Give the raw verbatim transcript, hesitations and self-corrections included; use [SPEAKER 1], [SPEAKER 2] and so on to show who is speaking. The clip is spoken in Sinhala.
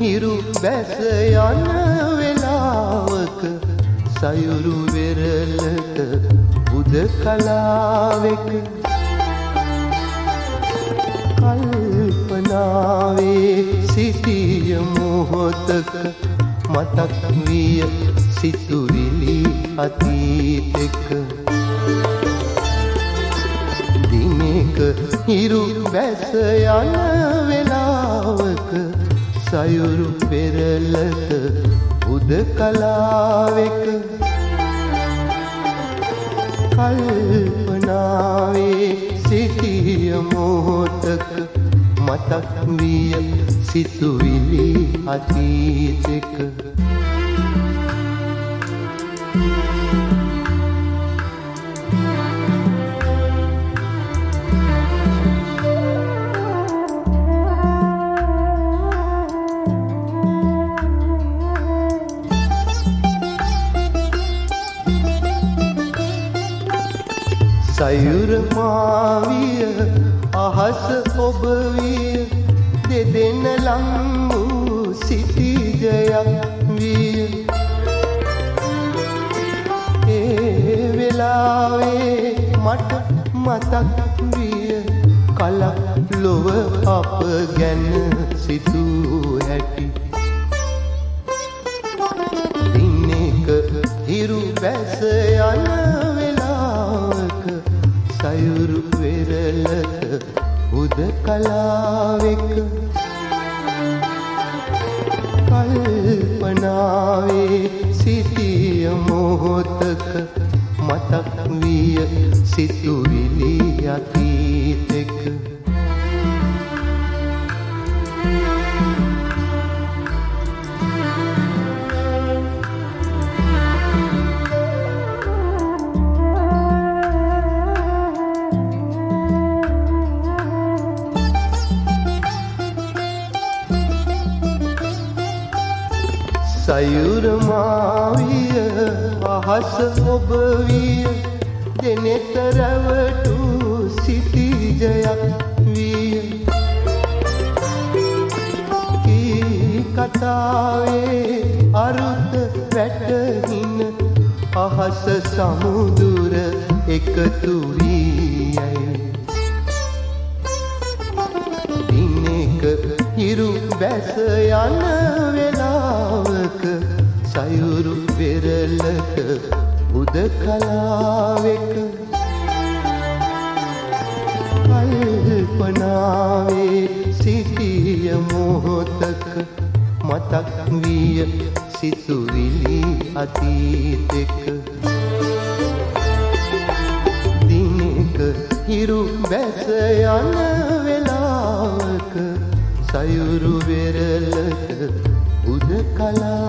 [SPEAKER 1] හිරු බැස යන වෙලාවක සයුරු වෙරළක උදකලාවෙක කල්පනාවේ සිටිය මොහොතක මතක් විය සිතුවිලි අතීතෙක දිනක හිරු බැස යන වෙලාවක සයුරු පෙරළක උදකලාවෙක කල්පනාවේ සිටිය මොහොතක මතක් විය සිතුවිලි අතීතෙක සයුර මාවිය අහස ඔබ විය දෙදෙන ලං වූ සිටිජයක් විය ඒ වෙලාවේ මට මතක් විය කලක් ලොව අප ගැන සිතූ හැටි දිනක හිරු බැස යන සයුරු වෙරළක උදකලාවෙක කල්පනාවේ සිටිය මොහොතක මතක් විය සිතුවිලි අතීතෙක සයුර මාවිය අහස ඔබ විය දෙනෙත රැවටූ සිටිජයක් විය කී කතාවේ අරුත වැටහින අහස සමුදුර එකතු වී දිනක හිරු බැස යන වෙලාවක සයුරු වෙරළක උදකලාවෙක කල්පනාවේ සිටිය මොහොතක මතක් විය සිතුවිලි අතීතෙක දිනක හිරු බැස යන වෙලාවක සයුරු වෙරළක උදකලා